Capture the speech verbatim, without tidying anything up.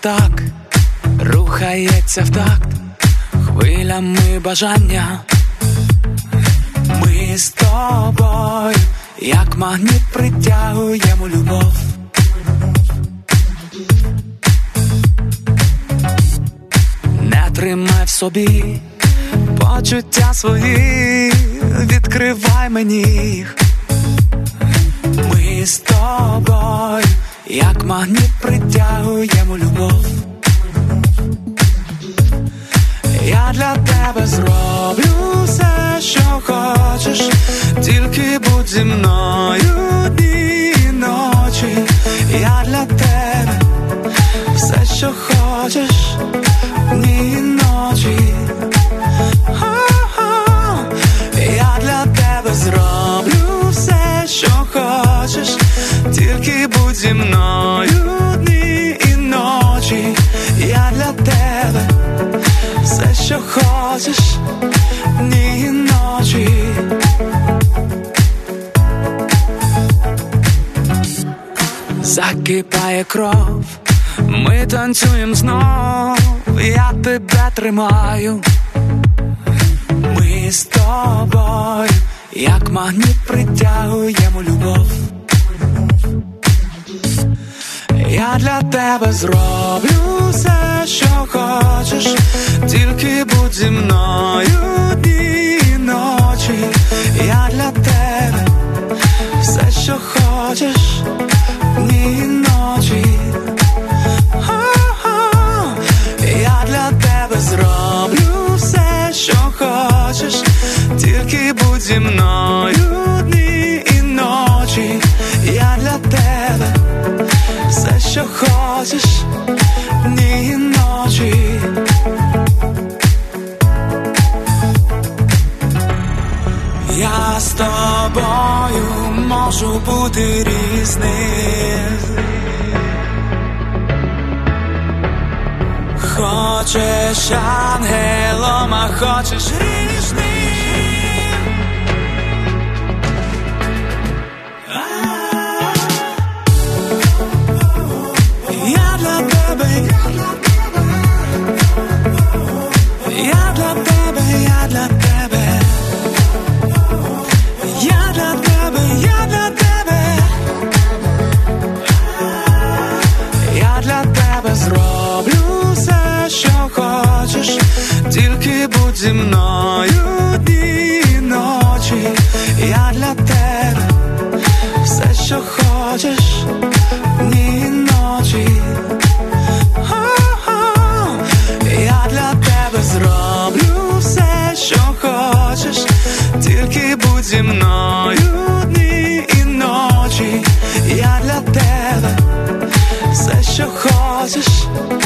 так рухається в такт хвилями бажання. Ми з тобою, як магніт, притягуємо любов. Не тримай в собі почуття свої, відкривай мені їх. Ми з тобою, як магніт, притягуємо любов. Я для тебе зроблю все, що хочеш, тільки будь зі мною дні і ночі. Я для тебе все, що хочеш, дні і ночі. О-о-о. Я для тебе зроблю все, що хочеш, тільки будь зі мною дні і ночі. Я для тебе все, що хочеш, дні і ночі. Закипає кров, ми танцюємо знов, я тебе тримаю. Ми з тобою, як магніт, притягуємо любов. Я для тебе зроблю все, що хочеш, тільки будь зі мною дні і ночі. Я для тебе все, що хочеш, дні і ночі. О-о-о. Я для тебе зроблю все, що хочеш, тільки будь зі мною дні і ночі. Я для тебе все, що хочеш, дні і ночі. Я з тобою можу бути різним. Хочеш ангелом, а хочеш грішним. Я для тебе, я для тебе, я для тебе, я для тебе, я для тебе, я для тебе зроблю все, що хочеш, тільки будь зі мною дні і ночі. Я для тебе все, що хочеш, дні і ночі. О-о-о. Я для тебе зроблю все, що хочеш, тільки будь зі мною дні і ночі. Я для тебе все, що хочеш,